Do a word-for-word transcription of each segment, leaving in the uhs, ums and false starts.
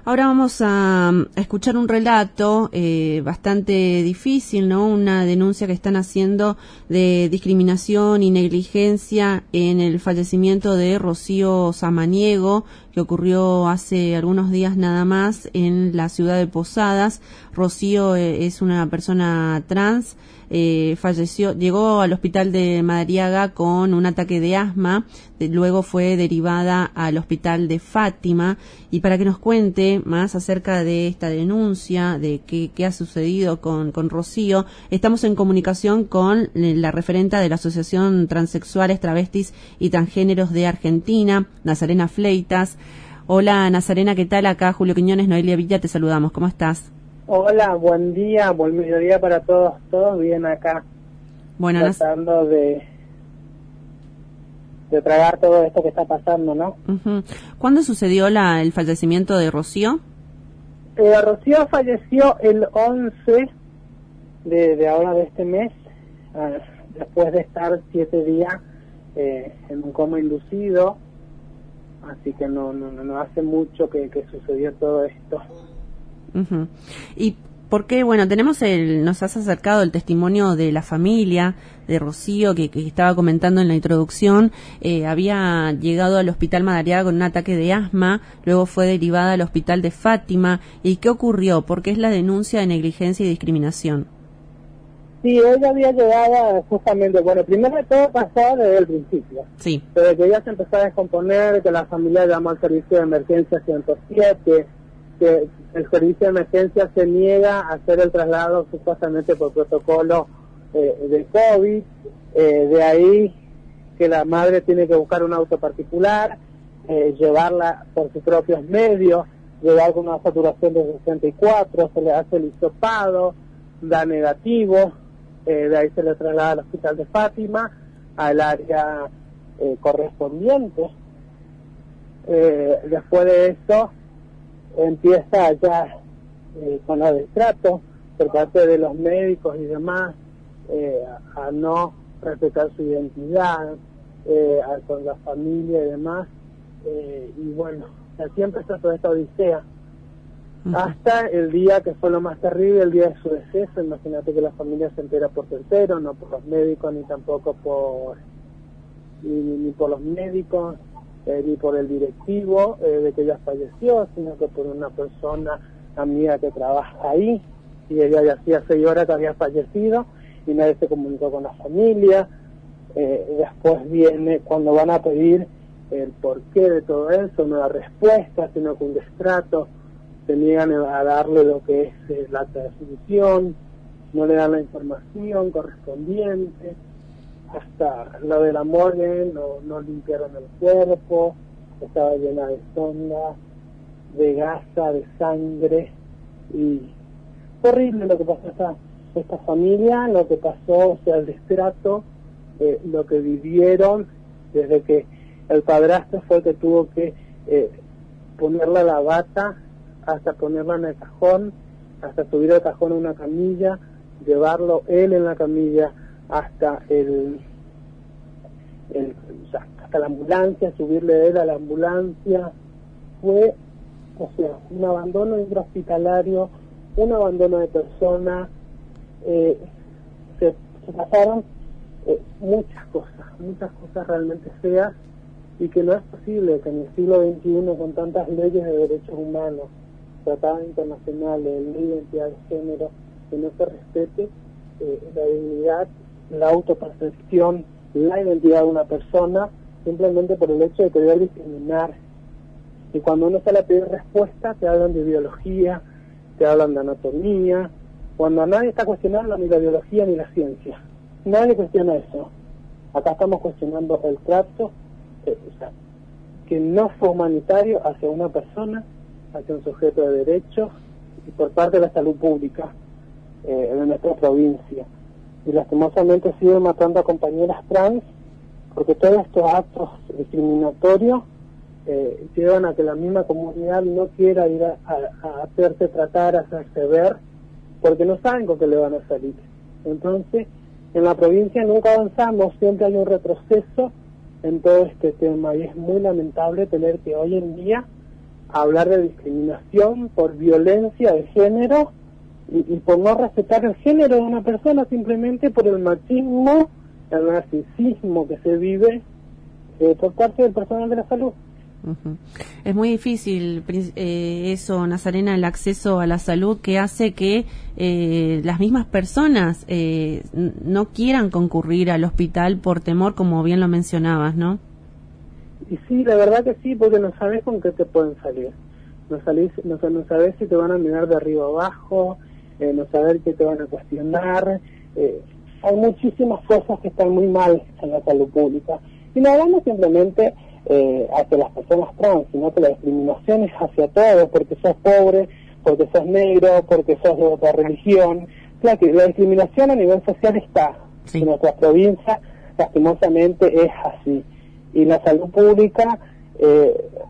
Ahora vamos a, a escuchar un relato eh, bastante difícil, ¿no? Una denuncia que están haciendo de discriminación y negligencia en el fallecimiento de Rocío Samaniego, que ocurrió hace algunos días nada más en la ciudad de Posadas. Rocío eh, es una persona trans, eh, falleció, llegó al hospital de Madariaga con un ataque de asma, de, luego fue derivada al hospital de Fátima, y para que nos cuente más acerca de esta denuncia, de qué, qué ha sucedido con, con Rocío, estamos en comunicación con la referenta de la Asociación Transexuales, Travestis y Transgéneros de Argentina, Nazarena Fleitas. Hola Nazarena, ¿qué tal? Acá Julio Quiñones, Noelia Villa, te saludamos, ¿cómo estás? Hola, buen día, buen mediodía para todos, todos bien acá, bueno, tratando Naz... de, de tragar todo esto que está pasando, ¿no? Uh-huh. ¿Cuándo sucedió la, el fallecimiento de Rocío? Eh, Rocío falleció el once de, de ahora de este mes, uh, después de estar siete días eh, en un coma inducido, así que no, no, no hace mucho que, que sucedió todo esto. Uh-huh. ¿Y por qué? Bueno, tenemos el, nos has acercado el testimonio de la familia de Rocío, que, que estaba comentando en la introducción, eh, había llegado al hospital Madariaga con un ataque de asma, luego fue derivada al hospital de Fátima. ¿Y qué ocurrió? ¿Por qué es la denuncia de negligencia y discriminación? Sí, ella había llegado justamente, bueno, primero de todo pasó desde el principio. Sí. Desde que ella se empezó a descomponer, que la familia llamó al servicio de emergencia ciento siete, que el servicio de emergencia se niega a hacer el traslado supuestamente por protocolo eh, de COVID, eh, de ahí que la madre tiene que buscar un auto particular, eh, llevarla por sus propios medios, llevar con una saturación de sesenta y cuatro, se le hace el hisopado, da negativo, eh, de ahí se le traslada al hospital de Fátima, al área eh, correspondiente. Eh, después de eso empieza ya eh, con el destrato por parte de los médicos y demás, eh, a, a no respetar su identidad, eh, a, con la familia y demás, eh, y bueno, así empezó toda esta odisea, uh-huh. Hasta el día que fue lo más terrible, el día de su deceso. Imagínate que la familia se entera por tercero, no por los médicos, ni tampoco por ni, ni por los médicos, Eh, ni por el directivo eh, de que ella falleció, sino que por una persona amiga que trabaja ahí, y ella ya hacía seis horas que había fallecido y nadie se comunicó con la familia. Eh, después viene cuando van a pedir el porqué de todo eso, no da respuesta, sino que un destrato, se niegan a darle lo que es eh, la transmisión, no le dan la información correspondiente. Hasta lo de la morgue, no, no limpiaron el cuerpo, estaba llena de sonda, de gasa, de sangre, y horrible lo que pasó a esta, esta familia, lo que pasó, o sea, el destrato, eh, lo que vivieron, desde que el padrastro fue el que tuvo que eh, ponerle la bata, hasta ponerla en el cajón, hasta subir el cajón a una camilla, llevarlo él en la camilla, hasta el, el o sea, hasta la ambulancia, subirle él a la ambulancia. Fue, o sea, un abandono intrahospitalario, un abandono de personas, eh, se, se pasaron eh, muchas cosas, muchas cosas realmente feas, y que no es posible que en el siglo veintiuno, con tantas leyes de derechos humanos, tratados internacionales, ley de identidad de género, que no se respete eh, la dignidad, la autopercepción, la identidad de una persona, simplemente por el hecho de querer discriminar. Y cuando uno sale a pedir respuesta, te hablan de biología, te hablan de anatomía, cuando nadie está cuestionando ni la biología ni la ciencia. Nadie cuestiona eso. Acá estamos cuestionando el trato, eh, o sea, que no fue humanitario hacia una persona, hacia un sujeto de derechos, y por parte de la salud pública eh, de nuestra provincia. Y lastimosamente siguen matando a compañeras trans, porque todos estos actos discriminatorios eh, llevan a que la misma comunidad no quiera ir a, a, a hacerse tratar, a hacerse ver, porque no saben con qué le van a salir. Entonces, en la provincia nunca avanzamos, siempre hay un retroceso en todo este tema, y es muy lamentable tener que hoy en día hablar de discriminación por violencia de género y, y por no respetar el género de una persona, simplemente por el machismo, el narcisismo que se vive eh, por parte del personal de la salud. Uh-huh. Es muy difícil eh, eso, Nazarena, el acceso a la salud, que hace que eh, las mismas personas eh, no quieran concurrir al hospital por temor, como bien lo mencionabas, ¿no? Y sí, la verdad que sí, porque no sabes con qué te pueden salir. No, salís, no, no sabes si te van a mirar de arriba abajo, eh, no saber qué te van a cuestionar. Eh, hay muchísimas cosas que están muy mal en la salud pública. Y no hablamos simplemente Eh, hacia las personas trans, sino que la discriminación es hacia todos, porque sos pobre, porque sos negro, porque sos de otra religión. Claro que la discriminación a nivel social está, sí. En nuestra provincia lastimosamente es así, y la salud pública, eh,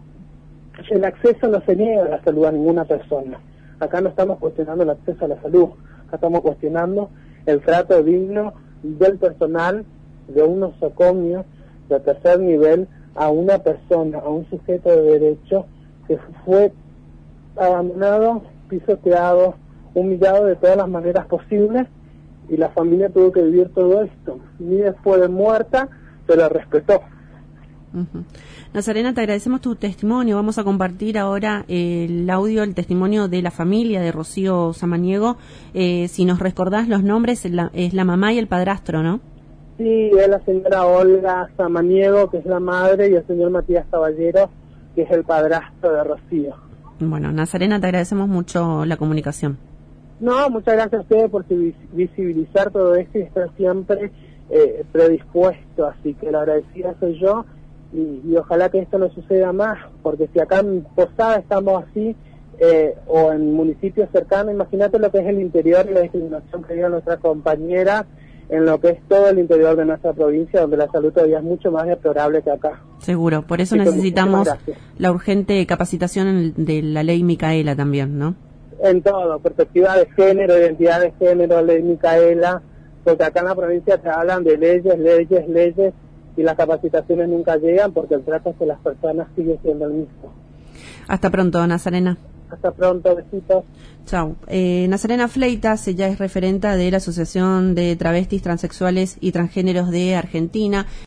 el acceso no se niega a la salud a ninguna persona. Acá no estamos cuestionando el acceso a la salud, acá estamos cuestionando el trato digno del personal de un nosocomio de tercer nivel a una persona, a un sujeto de derecho que fue abandonado, pisoteado, humillado de todas las maneras posibles, y la familia tuvo que vivir todo esto. Ni después de muerta se la respetó. Uh-huh. Nazarena, te agradecemos tu testimonio. Vamos a compartir ahora el audio, el testimonio de la familia de Rocío Samaniego. Eh, si nos recordás los nombres, la, es la mamá y el padrastro, ¿no? Sí, es la señora Olga Samaniego, que es la madre, y el señor Matías Caballero, que es el padrastro de Rocío. Bueno, Nazarena, te agradecemos mucho la comunicación. No, muchas gracias a ustedes por visibilizar todo esto y estar siempre eh, predispuesto, así que la agradecida soy yo, y, y ojalá que esto no suceda más, porque si acá en Posada estamos así, eh, o en municipios cercanos, imagínate lo que es el interior y la discriminación que vive nuestra compañera, en lo que es todo el interior de nuestra provincia, donde la salud todavía es mucho más deplorable que acá. Seguro, por eso Así necesitamos la urgente capacitación de la ley Micaela también, ¿no? En todo, perspectiva de género, identidad de género, ley Micaela, porque acá en la provincia te hablan de leyes, leyes, leyes, y las capacitaciones nunca llegan porque el trato hacia las personas sigue siendo el mismo. Hasta pronto, Nazarena. Hasta pronto, besitos. Chau. Eh, Nazarena Fleitas, ella es referenta de la Asociación de Travestis, Transexuales y Transgéneros de Argentina.